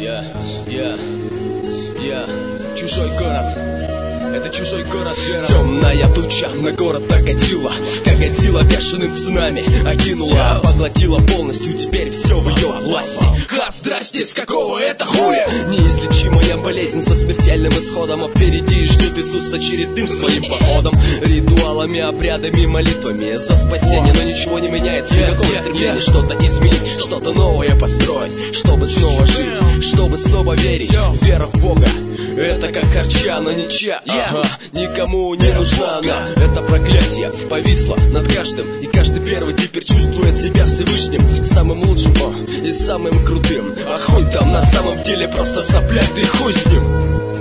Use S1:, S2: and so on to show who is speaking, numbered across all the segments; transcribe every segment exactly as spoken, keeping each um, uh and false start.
S1: Я, я, я, чужой город. Это чужой город, вера. Темная туча на город накатила, как Годзилла бешеным цунами окинула, поглотила полностью, теперь все в ее власти. Ха, здрасте, с какого это хуя? Неизлечимая болезнь со смертельным исходом, а впереди ждет Иисус очередным своим походом, ритуалами, обрядами, молитвами за спасение. Но ничего не меняется, никакого стремления что-то изменить, что-то новое построить, чтобы снова жить, чтобы снова верить. Вера в Бога — это как харча, но ничья, ага, никому не нужна она. Это проклятие повисло над каждым, и каждый первый теперь чувствует себя Всевышним, самым лучшим, о, и самым крутым. А хуй там на самом деле просто сопляк, да и хуй с ним.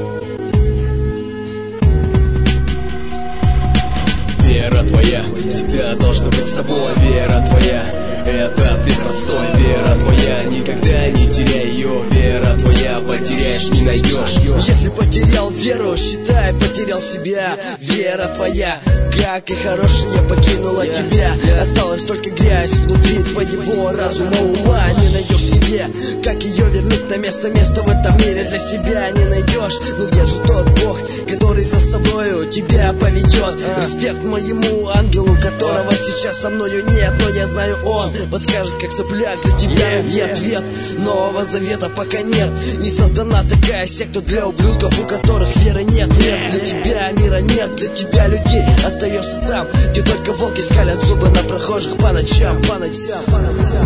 S1: Вера твоя всегда должна быть с тобой. Вера твоя — это ты простой. Вера твоя — никогда не теряй ее. Вера твоя — потеряешь, не найдешь.
S2: Если потерял веру, считай, потерял себя. Вера твоя, как и хорошая, покинула тебя. Осталась только грязь внутри твоего разума, ума. Не найдешь себе, как ее вернуть на место. Место в этом мире для себя не найдешь. Ну где же тот Бог, который за собою тебя поведет? Респект моему ангелу, которого сейчас со мною нет, но я знаю, он подскажет, как сопляк, для тебя найди ответ. Нового завета пока нет. Не создана такая секта для ублюдков, у которых веры нет. Нет, для тебя мира нет, для тебя людей. Остаешься там, где только волки скалят зубы на прохожих по ночам, по ночам, по ночам.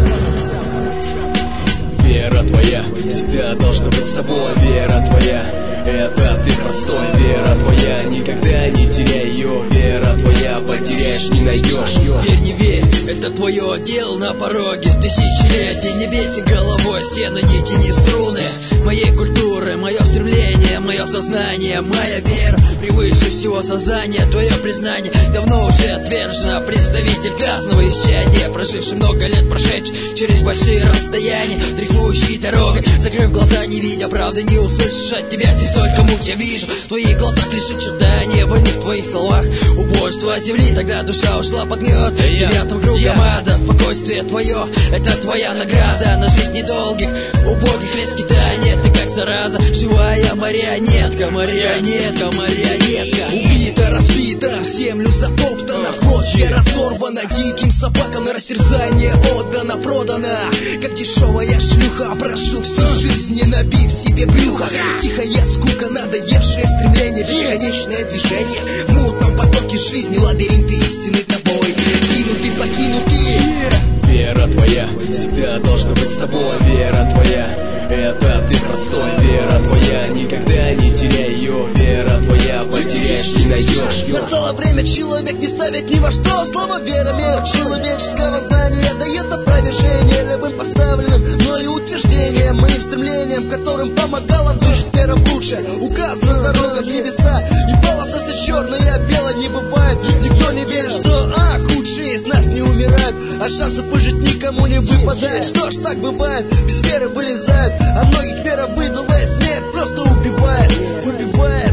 S1: Вера твоя всегда должна быть с тобой. Вера твоя — это ты простой. Вера твоя — никогда не теряй ее. Вера твоя — потеряешь, не найдешь.
S2: Верь, не верь, это твое дело на пороге тысячелетий. Не бейся головой, стены, не тяни струны моей культуры, мое стремление, мое сознание, моя вера превыше всего сознания. Твое признание давно уже отвержено. Представитель красного исчадия, проживший много лет, прошедший через большие расстояния, дрейфующий дорогой, закрыв глаза, не видя правды, не услышишь от тебя здесь только муть. Я вижу в твоих глазах лишь очертания войны, в твоих словах убожество земли. Тогда душа ушла под гнет девятым кругом ада. Спокойствие твое — это твоя награда на жизнь недолгих, убогих лет скитания. Ты как зараза, живая марионетка, марионетка, марионетка. Убита, разбита, в землю затоптана, в клочья разорвана, диким собакам на растерзание отдана, продана, как дешевая шлюха. Прожил всю жизнь, не набив себе брюха. Тихая скука, надоевшее стремление, бесконечное движение в мутном потоке жизни, лабиринты истины тобой кинуты, покинуты.
S1: Вера твоя всегда должна быть с тобой. Вера твоя — это ты простой. Вера твоя — никогда не теряй ее. Вера твоя — потеряешь, не найдешь.
S2: Настало время человек не ставить ни во что. Слова вера, мер человеческого знания дает опровержение любым поставленным мною утверждениям, моим стремлениям, которым помогала выжить вера в лучшее. Указана дорога в небеса, и полоса вся черная, белая не бывает. Никто не верит, что а, худшие из нас не умирают, а шансов выжить никому не выпадает. Что ж так бывает, без веры вылезают, а многих вера выдала, и смерть просто убивает, убивает.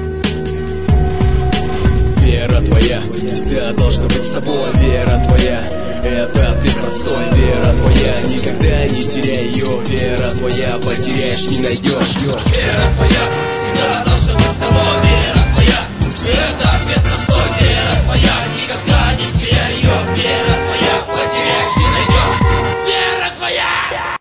S1: Вера твоя всегда должна быть с тобой. Вера твоя